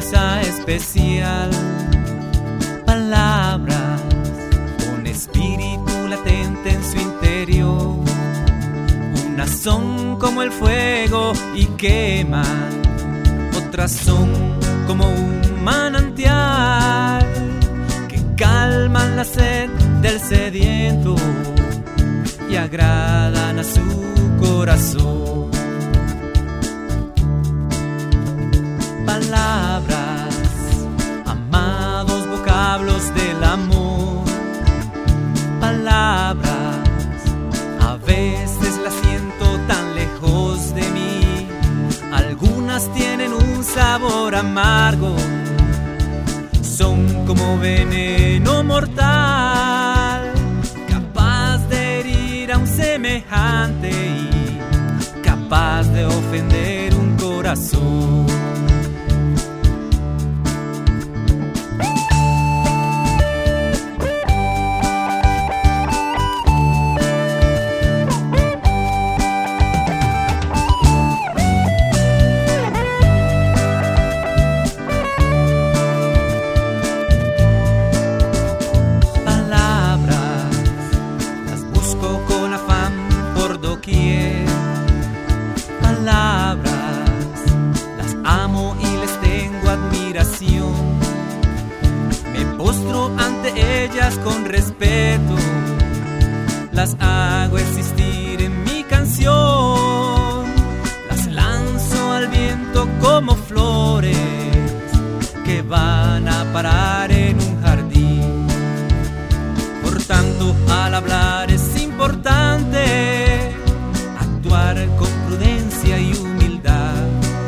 fuerza especial. Palabras con espíritu latente en su interior. Unas son como el fuego y queman, otras son como un manantial que calman la sed del sediento y agradan a su corazón. Palabras, amados vocablos del amor. Palabras, a veces las siento tan lejos de mí. Algunas tienen un sabor amargo, son como veneno mortal, capaz de herir a un semejante y capaz de ofender un corazón. Palabras, las amo y les tengo admiración. Me postro ante ellas con respeto, las hago existir en mi canción, las lanzo al viento como flores que van a parar en un jardín. Por tanto, al hablar es importante actuar con prudencia y humildad,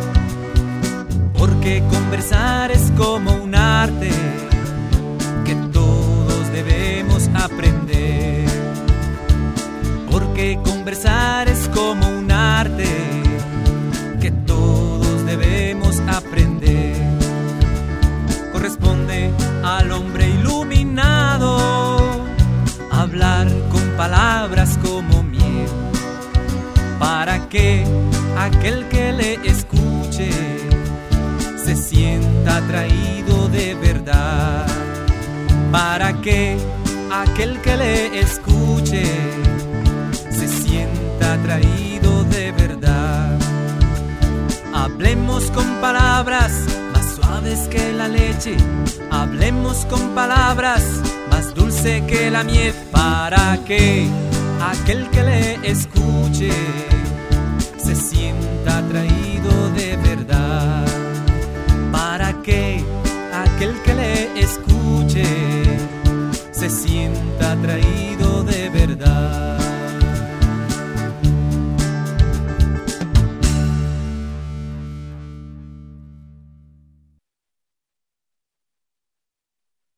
porque conversar es como un arte que todos debemos aprender. Porque conversar es como un arte que todos debemos aprender. Corresponde al hombre iluminado hablar con palabras como miel, para que aquel que le escuche se sienta atraído de verdad. Para que aquel que le escuche se sienta atraído de verdad. Hablemos con palabras más suaves que la leche, hablemos con palabras más dulce que la miel, para que aquel que le escuche se sienta atraído